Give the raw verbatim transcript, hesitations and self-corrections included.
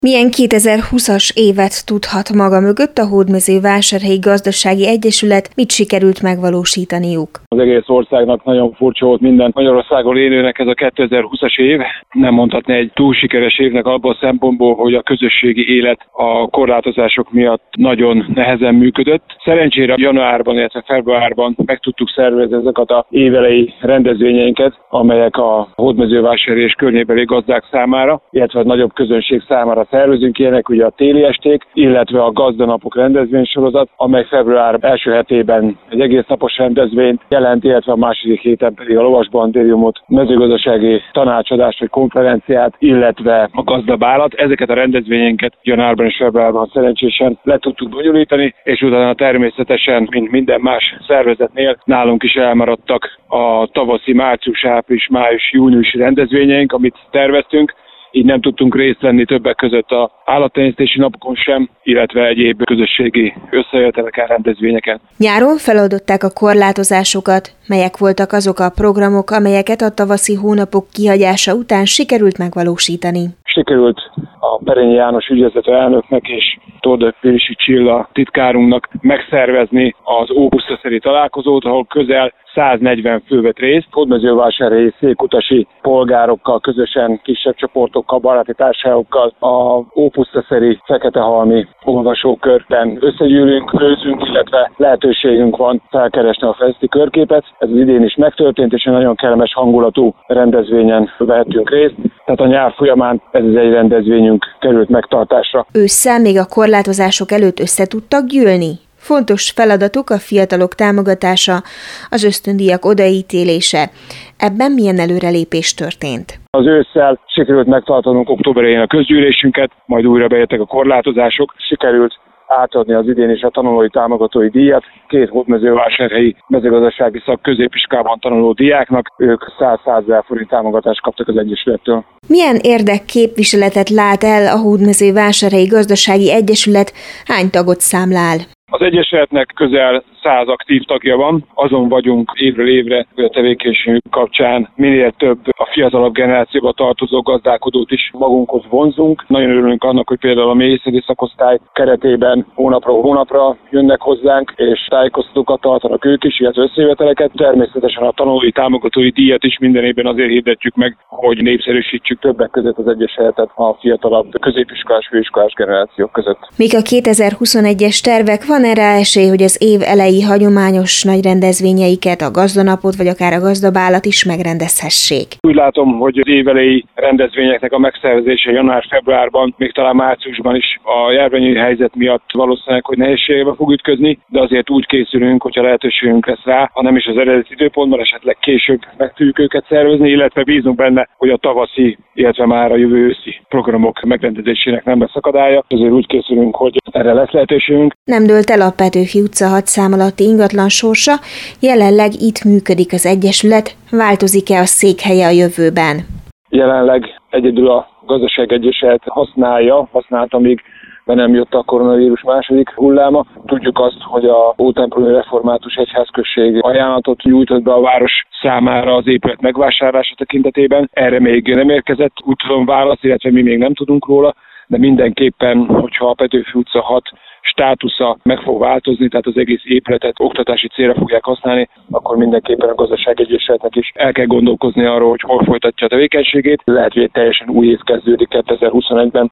Milyen kétezer-húszas évet tudhat maga mögött a Hódmezővásárhelyi Gazdasági Egyesület, mit sikerült megvalósítaniuk? Az egész országnak nagyon furcsa volt, minden Magyarországon élőnek ez a kétezer-húszas év. Nem mondhatni egy túl sikeres évnek abban a szempontból, hogy a közösségi élet a korlátozások miatt nagyon nehezen működött. Szerencsére januárban, illetve februárban meg tudtuk szervezni ezeket a évelei rendezvényeinket, amelyek a Hódmezővásárhely és környékbeli gazdák számára, illetve a nagyobb közönség számára szervezünk. Ilyenek ugye a téli esték, illetve a gazdanapok rendezvénysorozat, amely február első hetében egy egész napos rendezvényt jelent, illetve a második héten pedig a lovasbandériumot, mezőgazdasági tanácsadást vagy konferenciát, illetve a gazdabálat. Ezeket a rendezvényeket januárban és februárban szerencsésen le tudtuk bonyolítani, és utána természetesen, mint minden más szervezetnél, nálunk is elmaradtak a tavaszi március, április, május, júniusi rendezvényeink, amit terveztünk. Így nem tudtunk részt venni többek között az állattenyésztési napokon sem, illetve egyéb közösségi összejöveteleken, rendezvényeken. Nyáron feloldották a korlátozásokat. Melyek voltak azok a programok, amelyeket a tavaszi hónapok kihagyása után sikerült megvalósítani? Sikerült a Perényi János ügyvezető elnöknek és Tordai Pirisi Csilla titkárunknak megszervezni az ópusztaszeri találkozót, ahol közel száznegyven fő vett részt. Hódmezővásárhelyi székutasi polgárokkal, közösen kisebb csoportokkal, baráti társaságokkal a ópusztaszeri feketehalmi olvasókörben összegyűlünk, főzünk, illetve lehetőségünk van felkeresni a feszti körképet. Ez az idén is megtörtént, és egy nagyon kellemes hangulatú rendezvényen vehettünk részt. Tehát a nyár folyamán ez az egy rendezvényünk került megtartásra. Ősszel még a korlátozások előtt össze tudtak gyűlni? Fontos feladatuk a fiatalok támogatása, az ösztöndíjak odaítélése. Ebben milyen előrelépés történt? Az ősszel sikerült megtartanunk október elején a közgyűlésünket, majd újra bejöttek a korlátozások. Sikerült átadni az idén is a tanulói támogatói díjat két hódmezővásárhelyi mezőgazdasági szak középiskolában tanuló diáknak. Ők száz-százezer forint támogatást kaptak az Egyesülettől. Milyen érdekképviseletet lát el a Hódmezővásárhelyi Gazdasági Egyesület, hány tagot számlál? Az Egyesületnek közel száz aktív tagja van, azon vagyunk évről évre a tevékenységünk kapcsán minél több a fiatalabb generációba tartozó gazdálkodót is magunkhoz vonzunk. Nagyon örülünk annak, hogy például a mélyészeti szakosztály keretében hónapról hónapra jönnek hozzánk, és tájékoztatókat tartanak ők is, illetve összejöveteleket. Természetesen a tanulói támogatói díjat is minden évben azért hirdetjük meg, hogy népszerűsítsük többek között az Egyesületet a fiatalabb középiskolás, főiskolás generációk között. Még a kétezer-huszonegyes tervek, van erre esély, hogy az év elejé hagyományos nagy rendezvényeiket, a gazdanapot vagy akár a gazdabálat is megrendezhessék? Úgy látom, hogy az évelei rendezvényeknek a megszervezése január-februárban, még talán márciusban is a járványi helyzet miatt valószínűleg, hogy nehézségbe fog ütközni, de azért úgy készülünk, hogyha lehetőségünk lesz rá, ha nem is az eredeti időpontban, esetleg később meg tudjuk őket szervezni, illetve bízunk benne, hogy a tavaszi, illetve már a jövő őszi programok megrendezésének nem lesz akadálya. Azért úgy készülünk, hogy erre lesz lehetőségünk. Nem dőlt el a Petőfi utca hat szám alatti ingatlan sorsa, jelenleg itt működik az Egyesület, változik-e a székhelye a jövőben? Jelenleg egyedül a Gazdasági Egyesület használja, használta még, de nem jött a koronavírus második hulláma. Tudjuk azt, hogy a Ótemplomi Református Egyházközség ajánlatot nyújtott be a város számára az épület megvásárlása tekintetében. Erre még nem érkezett, úgy tudom, válasz, illetve mi még nem tudunk róla, de mindenképpen, hogyha a Petőfi utca hat státusza meg fog változni, tehát az egész épületet oktatási célra fogják használni, akkor mindenképpen a Gazdasági Egyesületnek is el kell gondolkozni arról, hogy hol folytatja a tevékenységét. Lehet, hogy egy teljesen új év kezdődik kétezer-huszonegyben,